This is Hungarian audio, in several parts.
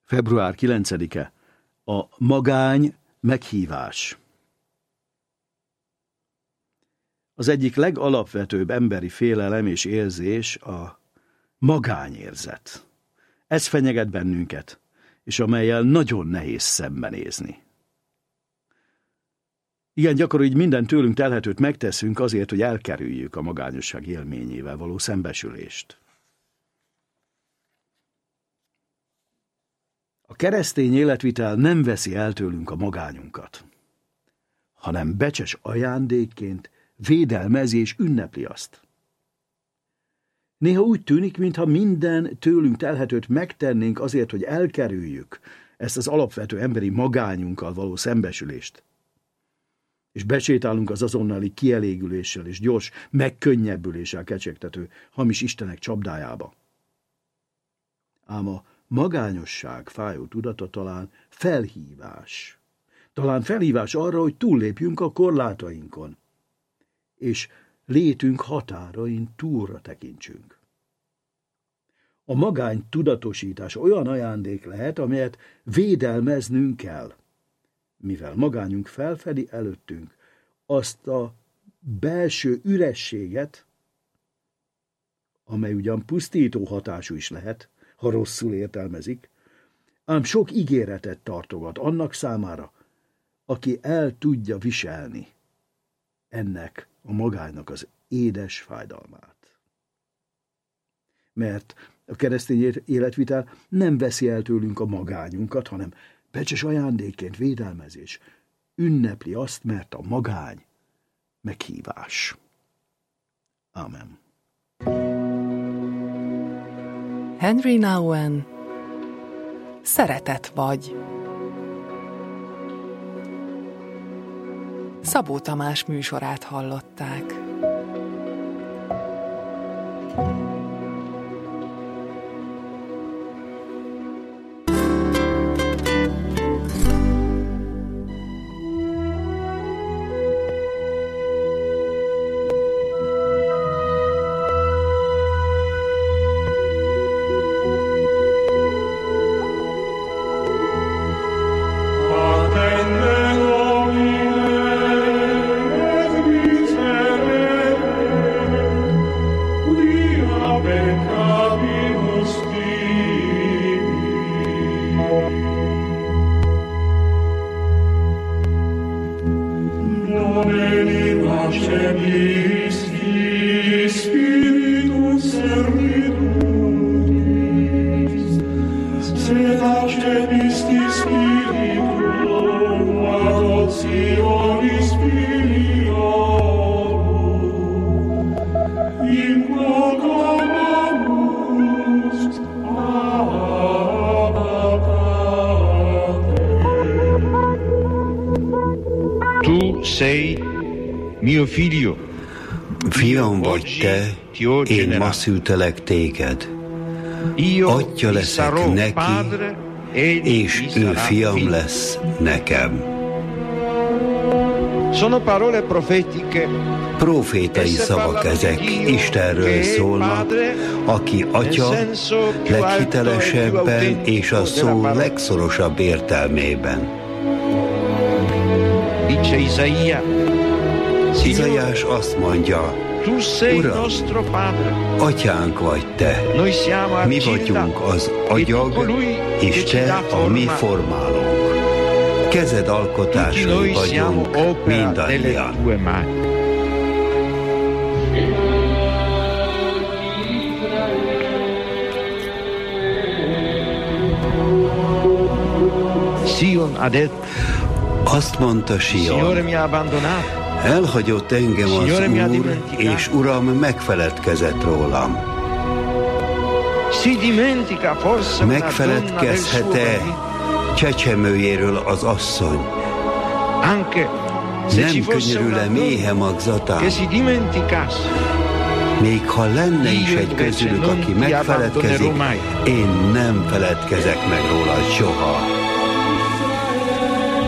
Február 9-e. A magány meghívás. Az egyik legalapvetőbb emberi félelem és érzés a magányérzet. Ez fenyeget bennünket, és amellyel nagyon nehéz szembenézni. Igen, gyakran így minden tőlünk telhetőt megteszünk azért, hogy elkerüljük a magányosság élményével való szembesülést. A keresztény életvitel nem veszi el tőlünk a magányunkat, hanem becses ajándékként védelmezi és ünnepli azt. Néha úgy tűnik, mintha minden tőlünk telhetőt megtennénk azért, hogy elkerüljük ezt az alapvető emberi magányunkkal való szembesülést, és besétálunk az azonnali kielégüléssel és gyors megkönnyebbüléssel kecsegtető hamis istenek csapdájába. Ám a magányosság fájó tudata talán felhívás. Talán felhívás arra, hogy túllépjünk a korlátainkon, és létünk határain túlra tekintsünk. A magány tudatosítás olyan ajándék lehet, amelyet védelmeznünk kell, mivel magányunk felfedi előttünk azt a belső ürességet, amely ugyan pusztító hatású is lehet, ha rosszul értelmezik, ám sok ígéretet tartogat annak számára, aki el tudja viselni ennek a magánynak az édes fájdalmát. Mert a keresztény életvitel nem veszi el tőlünk a magányunkat, hanem becses ajándékként védelmezés, ünnepli azt, mert a magány meghívás. Ámen. Henry Nouwen, Szeretet vagy. Szabó Tamás műsorát hallották. Fiam vagy te, én ma szültelek téged. Atya leszek neki, és ő fiam lesz nekem. Profétai szavak ezek, Istenről szólnak, aki atya leghitelesebben és a szó legszorosabb értelmében. Izaiás azt mondja, Uram, atyánk vagy te, mi vagyunk az agyag, és te a mi formálónk. Kezed alkotásai vagyunk mindannyian. Azt mondta Sion, elhagyott engem az Úr, és Uram megfeledkezett rólam. Megfeledkezhet-e csecsemőjéről az asszony? Nem könyörül-e méhe magzatán? Még ha lenne is egy közülük, aki megfeledkezik, én nem feledkezek meg róla soha.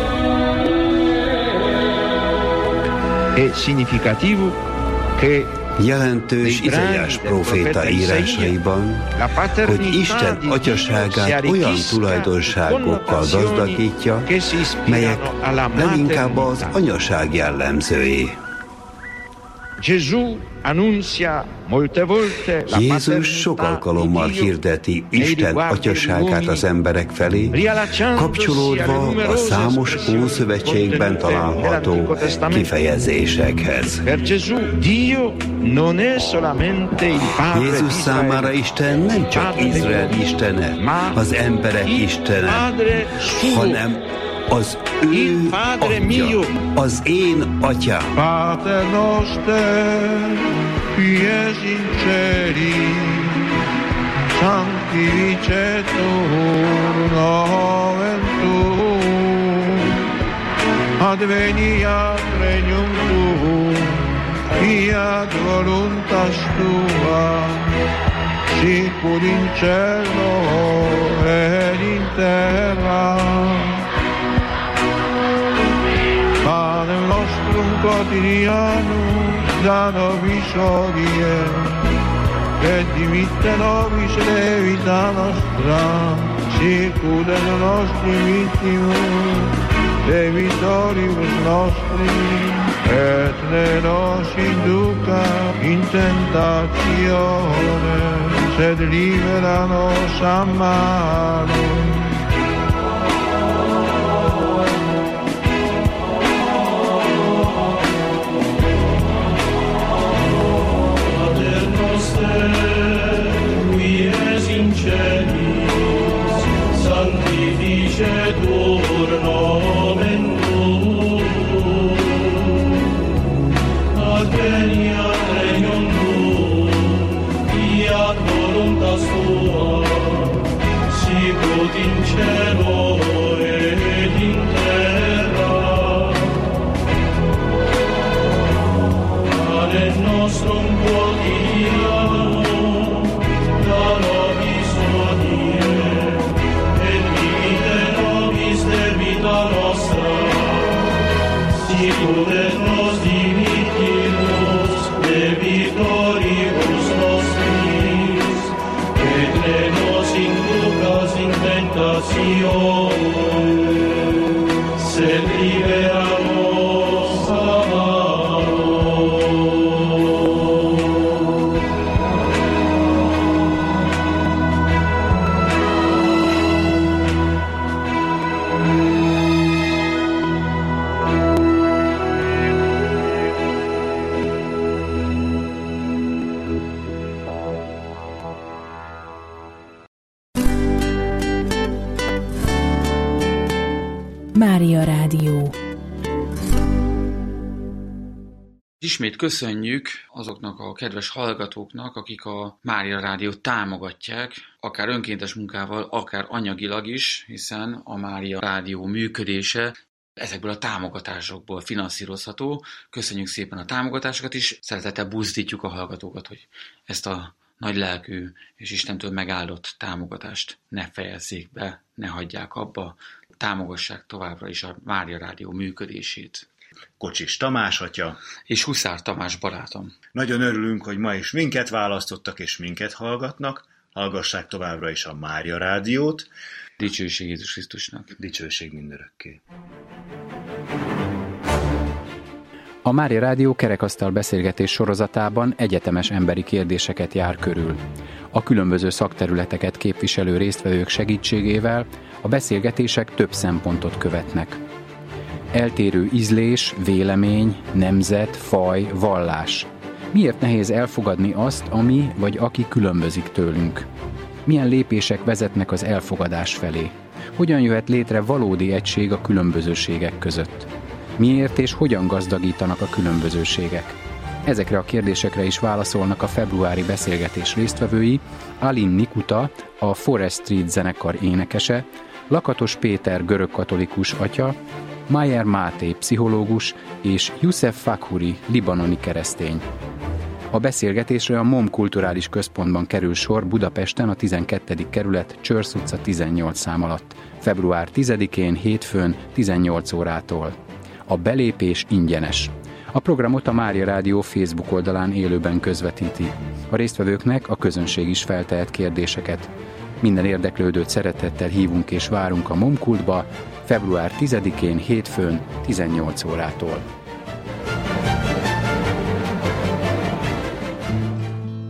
È significativo che Jelentős Izaiás próféta írásaiban, hogy Isten atyaságát olyan tulajdonságokkal gazdagítja, melyek leginkább az anyaság jellemzői. Jézus sok alkalommal hirdeti Isten atyaságát az emberek felé, kapcsolódva a számos Ószövetségben található kifejezésekhez. Jézus számára Isten nem csak Izrael istene, az emberek istene, hanem az ő atya, az én atyám. Pater noster, qui es in celi, sanctificetur nomen tuum, adveniat regnum tuum, fiat voluntas tua, sicur in cielo et in terra. Panem nostrum quotidianum da nobis hodie, et dimitte nobis debita nostra, sicut et nostri vittimus debitoribus nostri, et ne nos induca in tentatione, sed libera nos a malo. Sanctificetur nomen tuum, adveniat regnum tuum, fiat voluntas tua, sicut in cielo et in terra. Panem nostrum quotidianum da nobis hodie, debita nostra, sicut et nos dimittimus debitoribus nostris, et ne nos inducas in tentatione, sed libera nos a malo. Mária Rádió. Ismét köszönjük azoknak a kedves hallgatóknak, akik a Mária Rádiót támogatják, akár önkéntes munkával, akár anyagilag is, hiszen a Mária Rádió működése ezekből a támogatásokból finanszírozható. Köszönjük szépen a támogatásokat is, szeretettel buzdítjuk a hallgatókat, hogy ezt a nagy lelkű és Istentől megáldott támogatást ne fejezzék be, ne hagyják abba, támogassák továbbra is a Mária Rádió működését. Kocsis Tamás atya. És Huszár Tamás barátom. Nagyon örülünk, hogy ma is minket választottak és minket hallgatnak. Hallgassák továbbra is a Mária Rádiót. Dicsőség Jézus Krisztusnak. Dicsőség mindörökké. A Mária Rádió kerekasztal beszélgetés sorozatában egyetemes emberi kérdéseket jár körül. A különböző szakterületeket képviselő résztvevők segítségével a beszélgetések több szempontot követnek. Eltérő ízlés, vélemény, nemzet, faj, vallás. Miért nehéz elfogadni azt, ami vagy aki különbözik tőlünk? Milyen lépések vezetnek az elfogadás felé? Hogyan jöhet létre valódi egység a különbözőségek között? Miért és hogyan gazdagítanak a különbözőségek? Ezekre a kérdésekre is válaszolnak a februári beszélgetés résztvevői, Alin Nikuta, a Forest Street zenekar énekese, Lakatos Péter görögkatolikus atya, Mayer Máté pszichológus és Youssef Fakhuri libanoni keresztény. A beszélgetésre a MOM Kulturális Központban kerül sor Budapesten a 12. kerület Csörsz utca 18 szám alatt, február 10-én hétfőn 18 órától. A belépés ingyenes. A programot a Mária Rádió Facebook oldalán élőben közvetíti. A résztvevőknek a közönség is feltehet kérdéseket. Minden érdeklődőt szeretettel hívunk és várunk a Momkultba február 10-én hétfőn 18 órától.